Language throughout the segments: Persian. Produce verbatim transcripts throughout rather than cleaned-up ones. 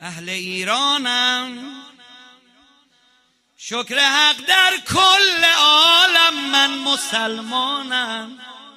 اهل ایرانم، شکر حق در کل عالم من مسلمانم،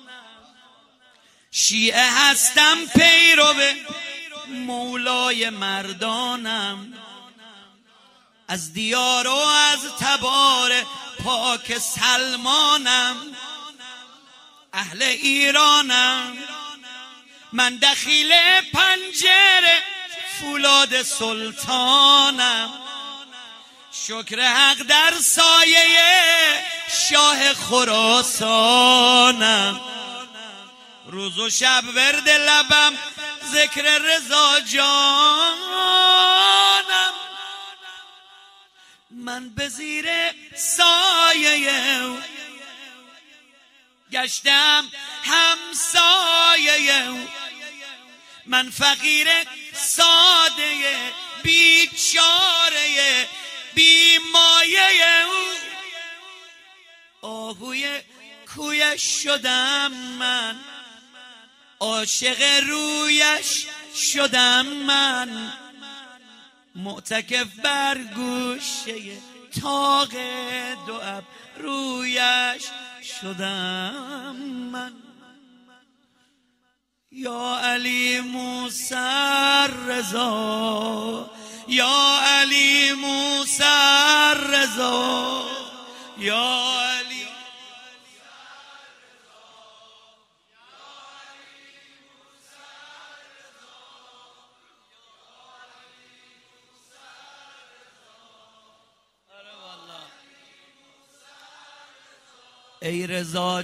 شیعه هستم پیرو مولای مردانم، از دیار و از تبار پاک سلمانم، اهل ایرانم، من دخیل پنجره فولاد سلطانم، شکر حق در سایه شاه خراسانم، روز و شب ورد لبم ذکر رضا جانم، من به زیر سایه گشتم همسایه، من فقیر ساده بیچاره بی مایه، آهوی کویش شدم من، عاشق رویش شدم من، معتکف بر گوشه طاق دو ابرویش شدم من. یا علی موسی رضا، یا علی موسی رضا، یا علی ای رضا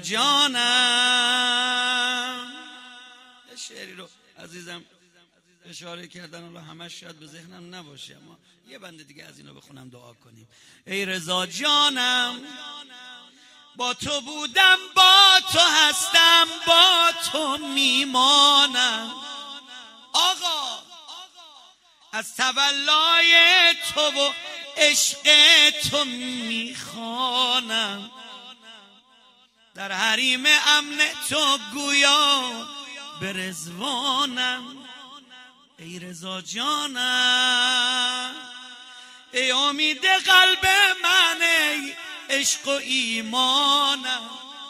جانم. یه شعری رو عزیزم اشاره کردن، الله همش شاید به ذهنم نباشه، اما یه بند دیگه از اینو بخونم دعا کنیم. ای رضا جانم، با تو بودم، با تو هستم، با تو میمانم، آقا از تولای تو و عشق تو میخوانم، در حریم امن تو گویا به رضوانم. ای رضا جانم، ای امید قلب من، ای عشق و ایمانم،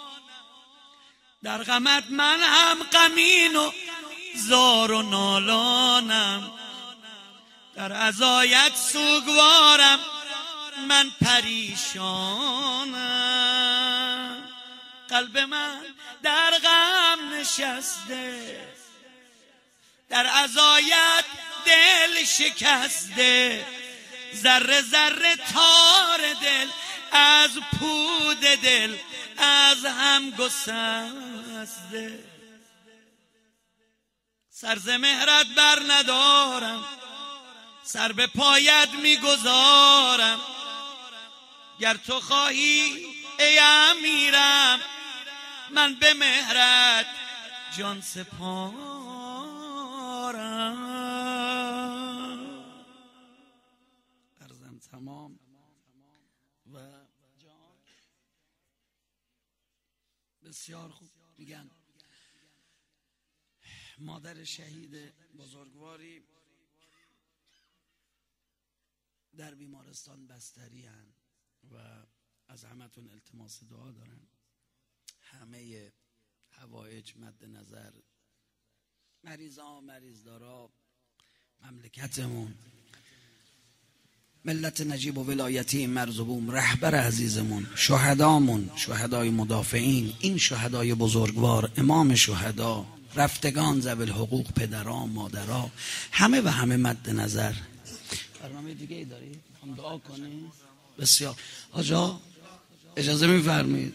در غمت من هم غمین و زار و نالانم، در عزایت سوگوارم من پریشانم، قلب من در غم نشسته، در عزایت دل شکسته، ذره ذره تار دل از پود دل از هم گسسته، سر ز مهرت بر ندارم، سر به پایت میگذارم، گر تو خواهی ای امیرم، من به مهرت جان سپارم. عرضم تمام و جان بسیار خوب. میگن مادر شهید بزرگواری در بیمارستان بستری هن و از همتون التماس دعا دارن، همه حوایج مد نظر، مریضا مریضدارا مملکتمون، ملت نجیب و ولایتی مرزبون، رهبر عزیزمون، شهدامون، شهدای مدافعین، این شهدای بزرگوار، امام شهدا، رفتگان ذوی الحقوق، پدران مادرها، همه و همه مد نظر. برنامه دیگه ای داری؟ میخوام دعا کنی؟ بسیار. آجا اجازه میفرمایید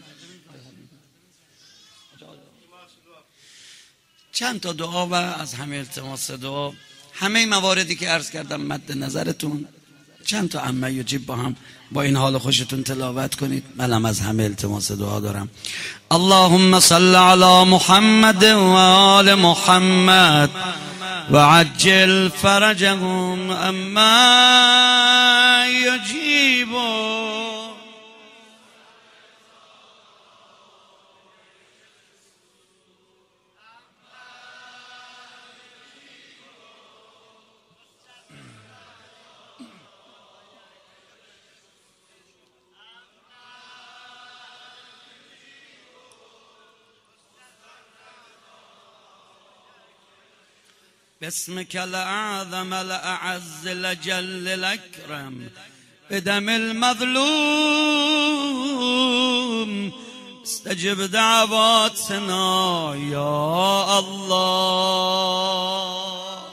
چند تا دعا و از همه التماس دعا، همه مواردی که عرض کردم مد نظرتون، چند تا عمه یجیب با هم با این حال خوشتون تلاوت کنید. منم از همه التماس دعا دارم. اللهم صل علی محمد و آل محمد و عجل فرجهم اما یجیبون. باسمك الأعظم الأعز الأجل الأكرم بدم المظلوم استجب دعواتنا یا الله.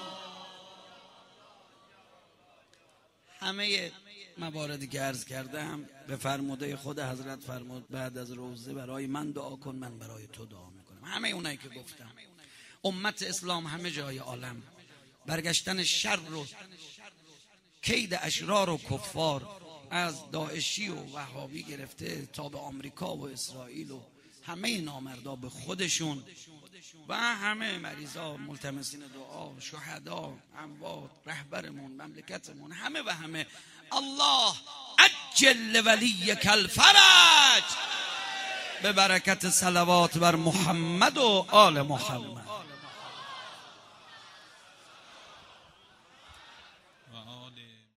همه مواردی که عرض کردم به فرموده خود حضرت فرمود بعد از روزه برای من دعا کن، من برای تو دعا میکنم. همه اونایی که گفتم، امت اسلام همه جای عالم، برگشتن شر و کید اشرار و کفار از داعشی و وهابی گرفته تا به آمریکا و اسرائیل و همه نامردا به خودشون و همه مریضا ملتمسین دعا، شهدا، اموات، رهبرمون، مملکتمون، همه و همه. الله عجل ولیک الفرج به برکت صلوات بر محمد و آل محمد.